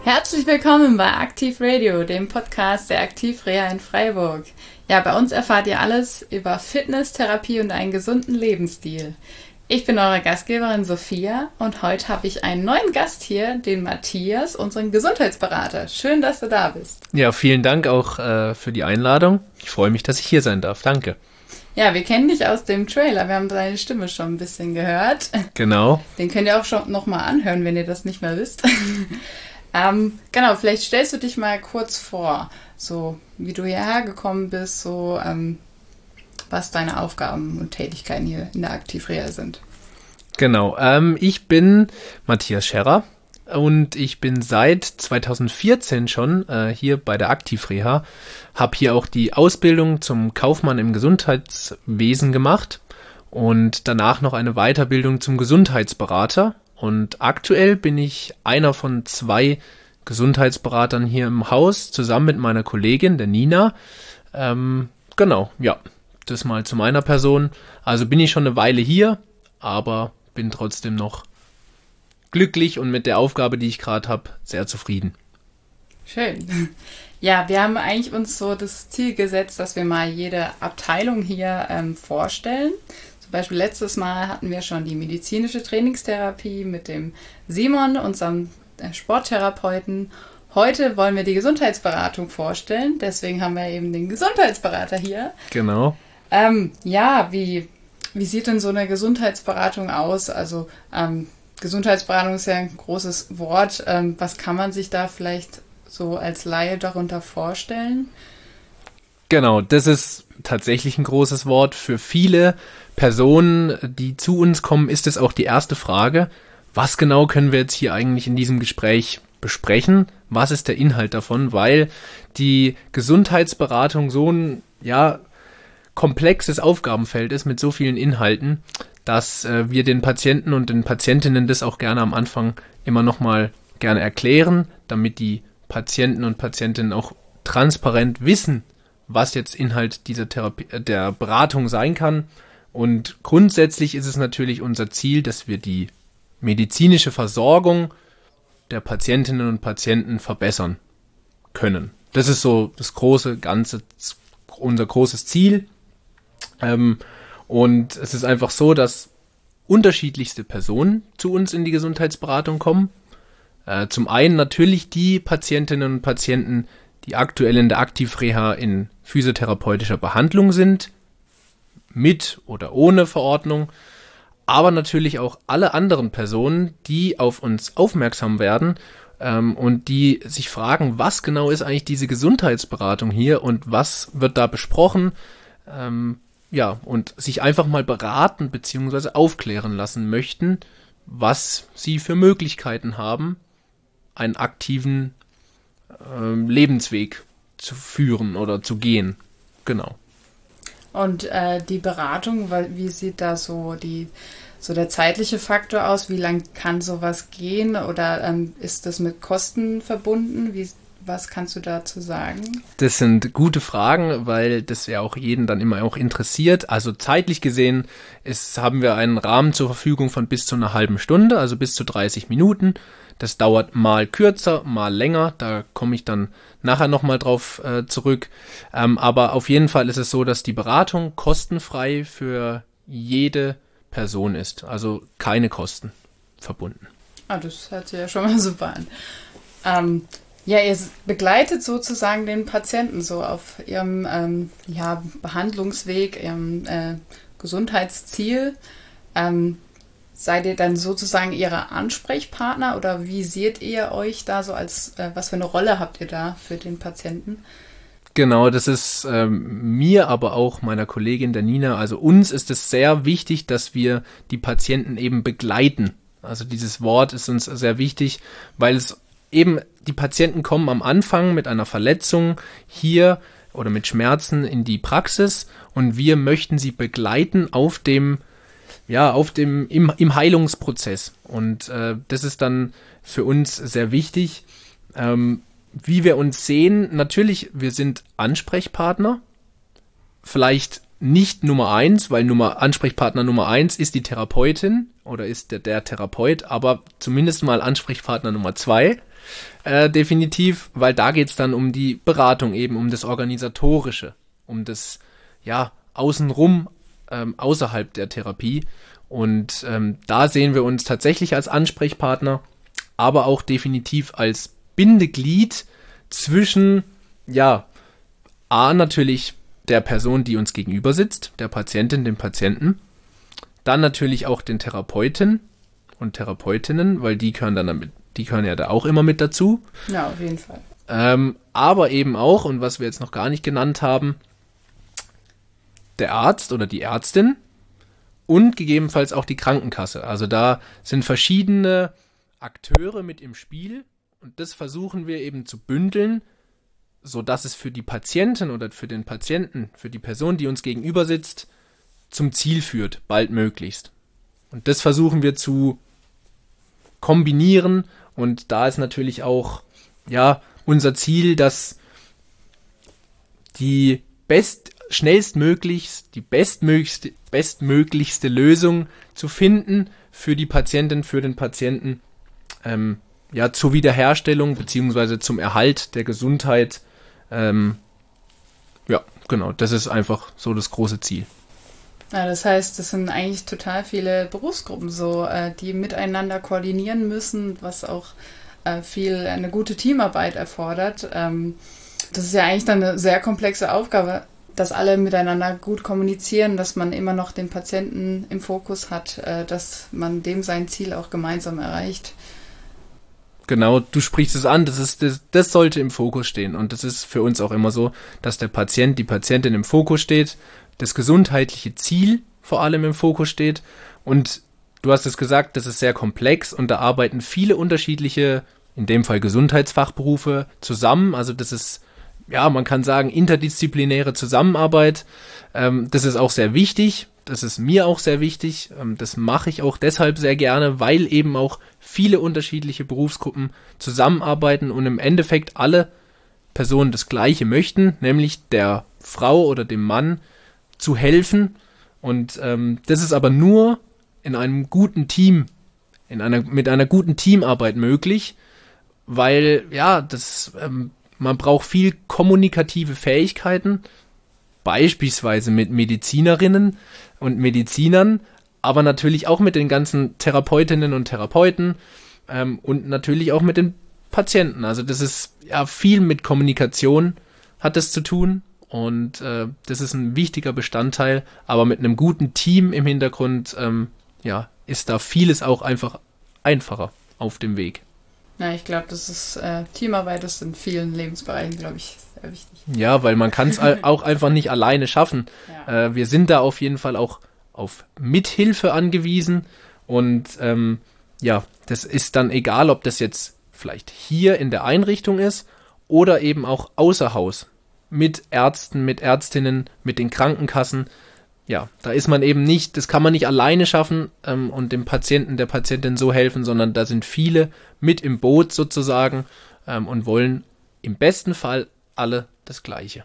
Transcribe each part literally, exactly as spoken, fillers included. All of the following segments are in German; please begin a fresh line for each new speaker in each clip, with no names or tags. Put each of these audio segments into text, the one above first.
Herzlich willkommen bei Aktiv Radio, dem Podcast der Aktiv-Reha in Freiburg. Ja, bei uns erfahrt ihr alles über Fitness, Therapie und einen gesunden Lebensstil. Ich bin eure Gastgeberin Sophia und heute habe ich einen neuen Gast hier, den Matthias, unseren Gesundheitsberater. Schön, dass du da bist.
Ja, vielen Dank auch äh, für die Einladung. Ich freue mich, dass ich hier sein darf. Danke.
Ja, wir kennen dich aus dem Trailer. Wir haben deine Stimme schon ein bisschen gehört.
Genau.
Den könnt ihr auch schon nochmal anhören, wenn ihr das nicht mehr wisst. ähm, genau, vielleicht stellst du dich mal kurz vor, so wie du hierher gekommen bist, so ähm, was deine Aufgaben und Tätigkeiten hier in der Aktiv-Reha sind.
Genau, ähm, ich bin Matthias Scherrer und ich bin seit zweitausendvierzehn schon äh, hier bei der Aktiv-Reha, habe hier auch die Ausbildung zum Kaufmann im Gesundheitswesen gemacht und danach noch eine Weiterbildung zum Gesundheitsberater. Und aktuell bin ich einer von zwei Gesundheitsberatern hier im Haus, zusammen mit meiner Kollegin, der Nina. Ähm, genau, ja, das mal zu meiner Person. Also bin ich schon eine Weile hier, aber bin trotzdem noch glücklich und mit der Aufgabe, die ich gerade habe, sehr zufrieden.
Schön. Ja, wir haben eigentlich uns so das Ziel gesetzt, dass wir mal jede Abteilung hier ähm, vorstellen. Zum Beispiel letztes Mal hatten wir schon die medizinische Trainingstherapie mit dem Simon, unserem Sporttherapeuten. Heute wollen wir die Gesundheitsberatung vorstellen. Deswegen haben wir eben den Gesundheitsberater hier.
Genau.
Ähm, ja, wie, wie sieht denn so eine Gesundheitsberatung aus? Also ähm, Gesundheitsberatung ist ja ein großes Wort. Ähm, was kann man sich da vielleicht so als Laie darunter vorstellen?
Genau, das ist tatsächlich ein großes Wort. Für viele Personen, die zu uns kommen, ist es auch die erste Frage, was genau können wir jetzt hier eigentlich in diesem Gespräch besprechen? Was ist der Inhalt davon? Weil die Gesundheitsberatung so ein, ja, komplexes Aufgabenfeld ist mit so vielen Inhalten, dass äh, wir den Patienten und den Patientinnen das auch gerne am Anfang immer nochmal gerne erklären, damit die Patienten und Patientinnen auch transparent wissen, was jetzt Inhalt dieser Therapie, äh, der Beratung sein kann. Und grundsätzlich ist es natürlich unser Ziel, dass wir die medizinische Versorgung der Patientinnen und Patienten verbessern können. Das ist so das große Ganze, unser großes Ziel. Ähm, und es ist einfach so, dass unterschiedlichste Personen zu uns in die Gesundheitsberatung kommen. Äh, zum einen natürlich die Patientinnen und Patienten, die aktuell in der Aktiv-Reha in physiotherapeutischer Behandlung sind, mit oder ohne Verordnung, aber natürlich auch alle anderen Personen, die auf uns aufmerksam werden ähm, und die sich fragen, was genau ist eigentlich diese Gesundheitsberatung hier und was wird da besprochen, ähm, ja, und sich einfach mal beraten bzw. aufklären lassen möchten, was sie für Möglichkeiten haben, einen aktiven ähm, Lebensweg zu führen oder zu gehen. Genau.
Und äh, die Beratung, wie sieht da so die so der zeitliche Faktor aus? Wie lang kann sowas gehen? Oder ähm, ist das mit Kosten verbunden? Wie, was kannst du dazu sagen?
Das sind gute Fragen, weil das ja auch jeden dann immer auch interessiert. Also zeitlich gesehen ist, haben wir einen Rahmen zur Verfügung von bis zu einer halben Stunde, also bis zu dreißig Minuten. Das dauert mal kürzer, mal länger. Da komme ich dann nachher nochmal drauf äh, zurück. Ähm, aber auf jeden Fall ist es so, dass die Beratung kostenfrei für jede Person ist. Also keine Kosten verbunden.
Ah, das hört sich ja schon mal super an. Ähm, ja, ihr begleitet sozusagen den Patienten so auf ihrem ähm, ja, Behandlungsweg, ihrem äh, Gesundheitsziel. Ähm, Seid ihr dann sozusagen ihre Ansprechpartner oder wie seht ihr euch da so als, äh, was für eine Rolle habt ihr da für den Patienten?
Genau, das ist ähm, mir, aber auch meiner Kollegin der Nina, also uns ist es sehr wichtig, dass wir die Patienten eben begleiten. Also dieses Wort ist uns sehr wichtig, weil es eben, die Patienten kommen am Anfang mit einer Verletzung hier oder mit Schmerzen in die Praxis und wir möchten sie begleiten auf dem ja, auf dem, im, im Heilungsprozess. Und äh, das ist dann für uns sehr wichtig. Ähm, wie wir uns sehen, natürlich, wir sind Ansprechpartner. Vielleicht nicht Nummer eins, weil Nummer, Ansprechpartner Nummer eins ist die Therapeutin oder ist der, der Therapeut, aber zumindest mal Ansprechpartner Nummer zwei, äh, definitiv, weil da geht's dann um die Beratung eben, um das Organisatorische, um das, ja, außenrum, ähm, außerhalb der Therapie. Und ähm, da sehen wir uns tatsächlich als Ansprechpartner, aber auch definitiv als Bindeglied zwischen, ja, A, natürlich der Person, die uns gegenüber sitzt, der Patientin, dem Patienten, dann natürlich auch den Therapeuten und Therapeutinnen, weil die gehören dann damit, die gehören ja da auch immer mit dazu.
Ja, auf jeden Fall.
Ähm, aber eben auch, und was wir jetzt noch gar nicht genannt haben, der Arzt oder die Ärztin und gegebenenfalls auch die Krankenkasse. Also da sind verschiedene Akteure mit im Spiel und das versuchen wir eben zu bündeln, so dass es für die Patientin oder für den Patienten, für die Person, die uns gegenüber sitzt, zum Ziel führt, baldmöglichst. Und das versuchen wir zu kombinieren und da ist natürlich auch, ja, unser Ziel, dass die best, schnellstmöglichst, die bestmöglichste, bestmöglichste Lösung zu finden für die Patientin, für den Patienten, ähm, ja, zur Wiederherstellung beziehungsweise zum Erhalt der Gesundheit. Ähm, ja, genau, das ist einfach so das große Ziel.
Ja, das heißt, das sind eigentlich total viele Berufsgruppen so, äh, die miteinander koordinieren müssen, was auch äh, viel eine gute Teamarbeit erfordert. Ähm, das ist ja eigentlich dann eine sehr komplexe Aufgabe, dass alle miteinander gut kommunizieren, dass man immer noch den Patienten im Fokus hat, äh, dass man dem sein Ziel auch gemeinsam erreicht.
Genau, du sprichst es an, das ist, das, das sollte im Fokus stehen und das ist für uns auch immer so, dass der Patient, die Patientin im Fokus steht, das gesundheitliche Ziel vor allem im Fokus steht und du hast es gesagt, das ist sehr komplex und da arbeiten viele unterschiedliche, in dem Fall Gesundheitsfachberufe zusammen, also das ist, ja, man kann sagen, interdisziplinäre Zusammenarbeit, ähm, das ist auch sehr wichtig. Das ist mir auch sehr wichtig. Das mache ich auch deshalb sehr gerne, weil eben auch viele unterschiedliche Berufsgruppen zusammenarbeiten und im Endeffekt alle Personen das Gleiche möchten, nämlich der Frau oder dem Mann zu helfen. Und ähm, das ist aber nur in einem guten Team, in einer mit einer guten Teamarbeit möglich, weil ja, das ähm, man braucht viel kommunikative Fähigkeiten, beispielsweise mit Medizinerinnen und Medizinern, aber natürlich auch mit den ganzen Therapeutinnen und Therapeuten ähm, und natürlich auch mit den Patienten. Also das ist ja viel mit Kommunikation hat es zu tun und äh, das ist ein wichtiger Bestandteil, aber mit einem guten Team im Hintergrund ähm, ja, ist da vieles auch einfach einfacher auf dem Weg.
Ja, ich glaube, das ist äh, Teamarbeit ist in vielen Lebensbereichen, glaube ich, sehr wichtig.
Ja, weil man kann es auch einfach nicht alleine schaffen. Ja. Äh, wir sind da auf jeden Fall auch auf Mithilfe angewiesen und ähm, ja, das ist dann egal, ob das jetzt vielleicht hier in der Einrichtung ist oder eben auch außer Haus mit Ärzten, mit Ärztinnen, mit den Krankenkassen. Ja, da ist man eben nicht, das kann man nicht alleine schaffen ähm, und dem Patienten, der Patientin so helfen, sondern da sind viele mit im Boot sozusagen ähm, und wollen im besten Fall alle das Gleiche.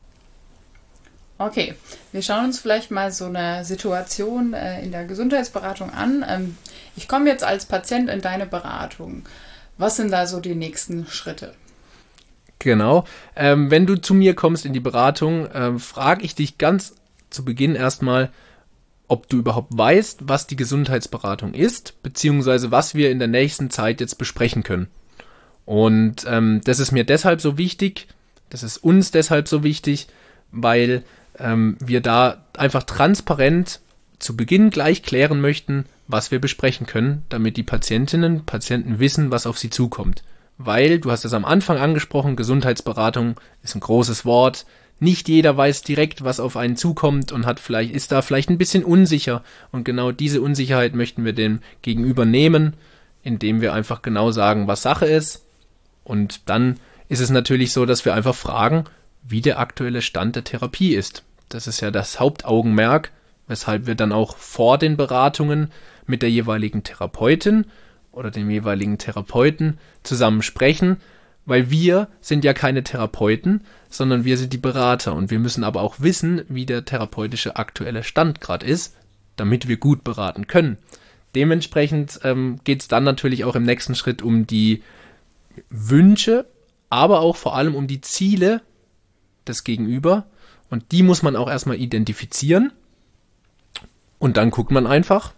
Okay, wir schauen uns vielleicht mal so eine Situation äh, in der Gesundheitsberatung an. Ähm, ich komme jetzt als Patient in deine Beratung. Was sind da so die nächsten Schritte?
Genau, ähm, wenn du zu mir kommst in die Beratung, ähm, frage ich dich ganz zu Beginn erstmal, ob du überhaupt weißt, was die Gesundheitsberatung ist, beziehungsweise was wir in der nächsten Zeit jetzt besprechen können. Und ähm, das ist mir deshalb so wichtig, das ist uns deshalb so wichtig, weil ähm, wir da einfach transparent zu Beginn gleich klären möchten, was wir besprechen können, damit die Patientinnen und Patienten wissen, was auf sie zukommt. Weil, du hast es am Anfang angesprochen, Gesundheitsberatung ist ein großes Wort. Nicht jeder weiß direkt, was auf einen zukommt und hat vielleicht, ist da vielleicht ein bisschen unsicher. Und genau diese Unsicherheit möchten wir dem Gegenüber nehmen, indem wir einfach genau sagen, was Sache ist. Und dann ist es natürlich so, dass wir einfach fragen, wie der aktuelle Stand der Therapie ist. Das ist ja das Hauptaugenmerk, weshalb wir dann auch vor den Beratungen mit der jeweiligen Therapeutin oder dem jeweiligen Therapeuten zusammen sprechen, weil wir sind ja keine Therapeuten, sondern wir sind die Berater und wir müssen aber auch wissen, wie der therapeutische aktuelle Stand gerade ist, damit wir gut beraten können. Dementsprechend ähm, geht es dann natürlich auch im nächsten Schritt um die Wünsche, aber auch vor allem um die Ziele des Gegenüber und die muss man auch erstmal identifizieren und dann guckt man einfach,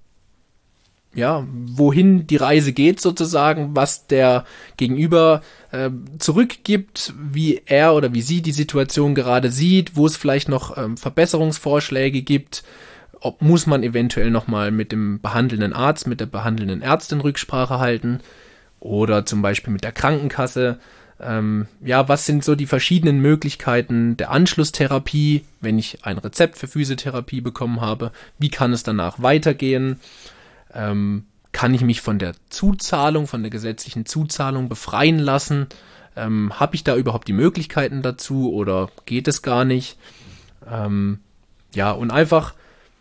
ja, wohin die Reise geht sozusagen, was der Gegenüber äh, zurückgibt, wie er oder wie sie die Situation gerade sieht, wo es vielleicht noch ähm, Verbesserungsvorschläge gibt, ob muss man eventuell nochmal mit dem behandelnden Arzt, mit der behandelnden Ärztin Rücksprache halten oder zum Beispiel mit der Krankenkasse. Ähm, ja, was sind so die verschiedenen Möglichkeiten der Anschlusstherapie, wenn ich ein Rezept für Physiotherapie bekommen habe, wie kann es danach weitergehen? Ähm, kann ich mich von der Zuzahlung, von der gesetzlichen Zuzahlung befreien lassen? Ähm, habe ich da überhaupt die Möglichkeiten dazu oder geht es gar nicht? Ähm, ja, und einfach,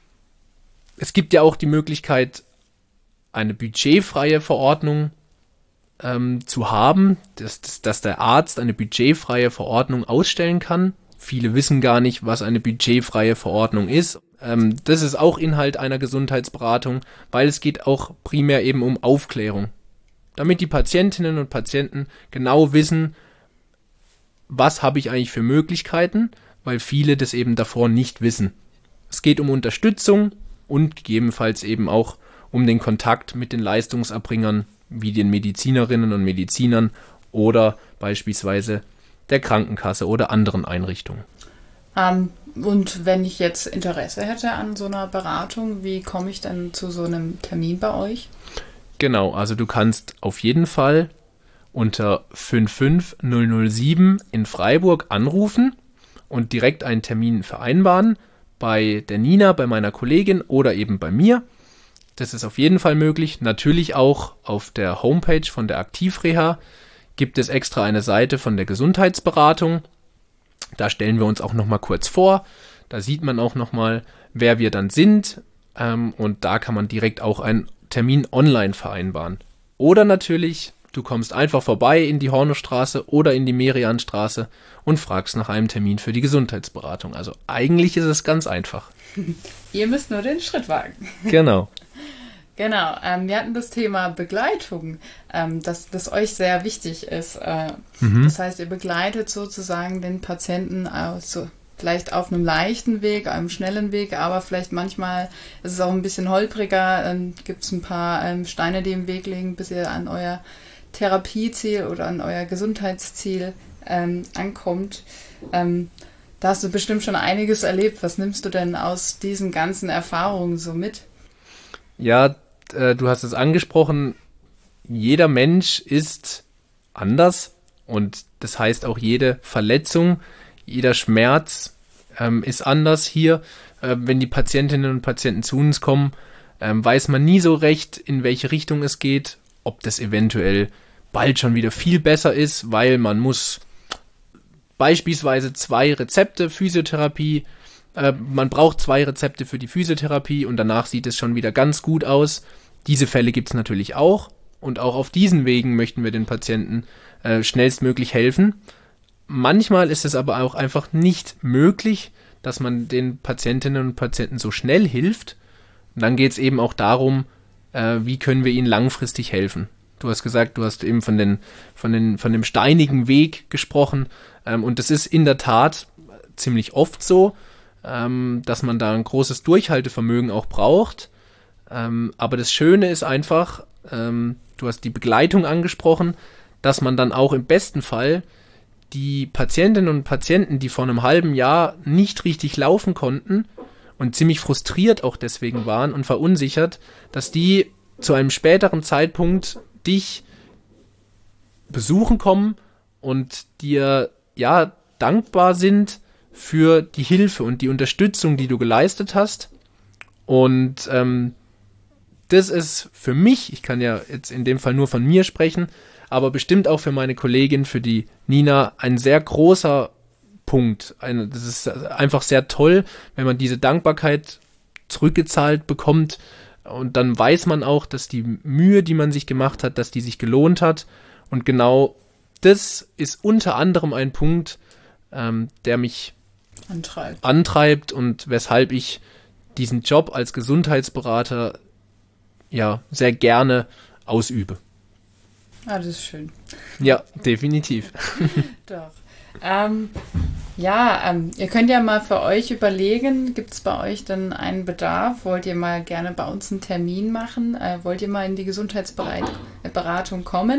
es gibt ja auch die Möglichkeit, eine budgetfreie Verordnung ähm, zu haben, dass, dass, dass der Arzt eine budgetfreie Verordnung ausstellen kann. Viele wissen gar nicht, was eine budgetfreie Verordnung ist. Ähm, das ist auch Inhalt einer Gesundheitsberatung, weil es geht auch primär eben um Aufklärung. Damit die Patientinnen und Patienten genau wissen, was habe ich eigentlich für Möglichkeiten, weil viele das eben davor nicht wissen. Es geht um Unterstützung und gegebenenfalls eben auch um den Kontakt mit den Leistungserbringern, wie den Medizinerinnen und Medizinern oder beispielsweise der Krankenkasse oder anderen Einrichtungen.
Ähm, und wenn ich jetzt Interesse hätte an so einer Beratung, wie komme ich dann zu so einem Termin bei euch?
Genau, also du kannst auf jeden Fall unter fünf fünf null null sieben in Freiburg anrufen und direkt einen Termin vereinbaren bei der Nina, bei meiner Kollegin oder eben bei mir. Das ist auf jeden Fall möglich. Natürlich auch auf der Homepage von der Aktivreha gibt es extra eine Seite von der Gesundheitsberatung. Da stellen wir uns auch nochmal kurz vor. Da sieht man auch nochmal, wer wir dann sind. Ähm, und da kann man direkt auch einen Termin online vereinbaren. Oder natürlich, du kommst einfach vorbei in die Hornostraße oder in die Merianstraße und fragst nach einem Termin für die Gesundheitsberatung. Also eigentlich ist es ganz einfach.
Ihr müsst nur den Schritt wagen.
Genau.
Genau, ähm, wir hatten das Thema Begleitung, ähm, dass das euch sehr wichtig ist. Äh, mhm. Das heißt, ihr begleitet sozusagen den Patienten aus, so, vielleicht auf einem leichten Weg, einem schnellen Weg, aber vielleicht manchmal ist es auch ein bisschen holpriger, ähm, gibt es ein paar ähm, Steine, die im Weg liegen, bis ihr an euer Therapieziel oder an euer Gesundheitsziel ähm, ankommt. Ähm, da hast du bestimmt schon einiges erlebt. Was nimmst du denn aus diesen ganzen Erfahrungen so mit?
Ja, äh, du hast es angesprochen, jeder Mensch ist anders und das heißt auch jede Verletzung, jeder Schmerz ähm, ist anders hier. Äh, wenn die Patientinnen und Patienten zu uns kommen, ähm, weiß man nie so recht, in welche Richtung es geht, ob das eventuell bald schon wieder viel besser ist, weil man muss beispielsweise zwei Rezepte Physiotherapie Man braucht zwei Rezepte für die Physiotherapie und danach sieht es schon wieder ganz gut aus. Diese Fälle gibt es natürlich auch und auch auf diesen Wegen möchten wir den Patienten äh, schnellstmöglich helfen. Manchmal ist es aber auch einfach nicht möglich, dass man den Patientinnen und Patienten so schnell hilft. Und dann geht es eben auch darum, äh, wie können wir ihnen langfristig helfen. Du hast gesagt, du hast eben von, den, von, den, von dem steinigen Weg gesprochen ähm, und das ist in der Tat ziemlich oft so, dass man da ein großes Durchhaltevermögen auch braucht. Aber das Schöne ist einfach, du hast die Begleitung angesprochen, dass man dann auch im besten Fall die Patientinnen und Patienten, die vor einem halben Jahr nicht richtig laufen konnten und ziemlich frustriert auch deswegen waren und verunsichert, dass die zu einem späteren Zeitpunkt dich besuchen kommen und dir ja dankbar sind für die Hilfe und die Unterstützung, die du geleistet hast. Und ähm, das ist für mich, ich kann ja jetzt in dem Fall nur von mir sprechen, aber bestimmt auch für meine Kollegin, für die Nina, ein sehr großer Punkt. Eine, das ist einfach sehr toll, wenn man diese Dankbarkeit zurückgezahlt bekommt und dann weiß man auch, dass die Mühe, die man sich gemacht hat, dass die sich gelohnt hat und genau das ist unter anderem ein Punkt, ähm, der mich
antreibt.
antreibt und weshalb ich diesen Job als Gesundheitsberater ja sehr gerne ausübe.
Ah, das ist schön.
Ja, definitiv.
Doch. Ähm, ja, ähm, ihr könnt ja mal für euch überlegen, gibt es bei euch denn einen Bedarf? Wollt ihr mal gerne bei uns einen Termin machen? Äh, wollt ihr mal in die Gesundheitsberatung kommen?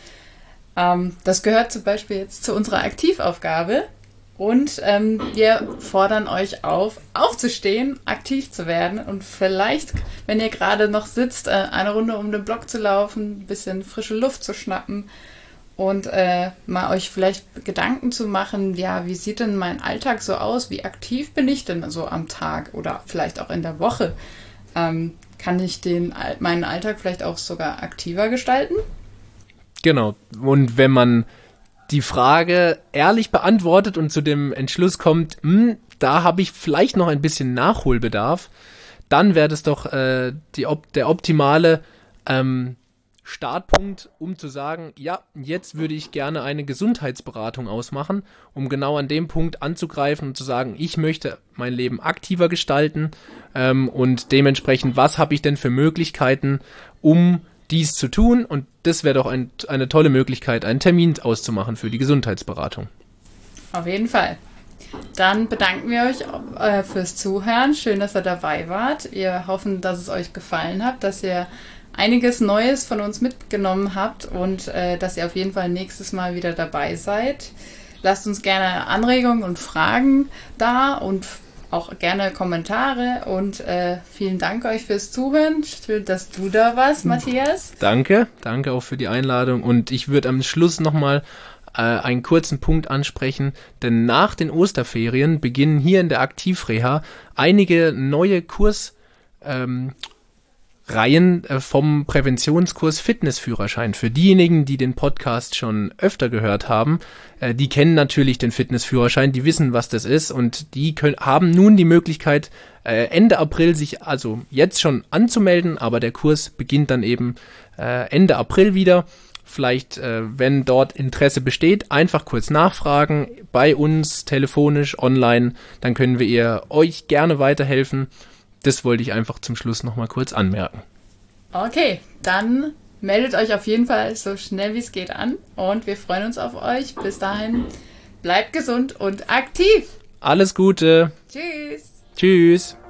Ähm, das gehört zum Beispiel jetzt zu unserer Aktivaufgabe. Und ähm, wir fordern euch auf, aufzustehen, aktiv zu werden und vielleicht, wenn ihr gerade noch sitzt, äh, eine Runde um den Block zu laufen, ein bisschen frische Luft zu schnappen und äh, mal euch vielleicht Gedanken zu machen, ja, wie sieht denn mein Alltag so aus? Wie aktiv bin ich denn so am Tag oder vielleicht auch in der Woche? Ähm, kann ich den, meinen Alltag vielleicht auch sogar aktiver gestalten?
Genau. Und wenn man die Frage ehrlich beantwortet und zu dem Entschluss kommt, hm, da habe ich vielleicht noch ein bisschen Nachholbedarf, dann wäre das doch äh, die, der optimale ähm, Startpunkt, um zu sagen, ja, jetzt würde ich gerne eine Gesundheitsberatung ausmachen, um genau an dem Punkt anzugreifen und zu sagen, ich möchte mein Leben aktiver gestalten ähm, und dementsprechend, was habe ich denn für Möglichkeiten, um dies zu tun, und das wäre doch ein, eine tolle Möglichkeit, einen Termin auszumachen für die Gesundheitsberatung.
Auf jeden Fall. Dann bedanken wir euch äh, fürs Zuhören. Schön, dass ihr dabei wart. Wir hoffen, dass es euch gefallen hat, dass ihr einiges Neues von uns mitgenommen habt und äh, dass ihr auf jeden Fall nächstes Mal wieder dabei seid. Lasst uns gerne Anregungen und Fragen da und auch gerne Kommentare und äh, vielen Dank euch fürs Zuhören. Schön, dass du da warst, Matthias.
Danke, danke auch für die Einladung, und ich würde am Schluss nochmal äh, einen kurzen Punkt ansprechen, denn nach den Osterferien beginnen hier in der Aktivreha einige neue Kurs ähm, Reihen äh, vom Präventionskurs Fitnessführerschein. Für diejenigen, die den Podcast schon öfter gehört haben, äh, die kennen natürlich den Fitnessführerschein, die wissen, was das ist, und die können, haben nun die Möglichkeit, äh, Ende April sich also jetzt schon anzumelden, aber der Kurs beginnt dann eben äh, Ende April wieder. Vielleicht, äh, wenn dort Interesse besteht, einfach kurz nachfragen, bei uns, telefonisch, online, dann können wir ihr euch gerne weiterhelfen. Das wollte ich einfach zum Schluss nochmal kurz anmerken.
Okay, dann meldet euch auf jeden Fall so schnell wie es geht an und wir freuen uns auf euch. Bis dahin, bleibt gesund und aktiv.
Alles Gute.
Tschüss.
Tschüss.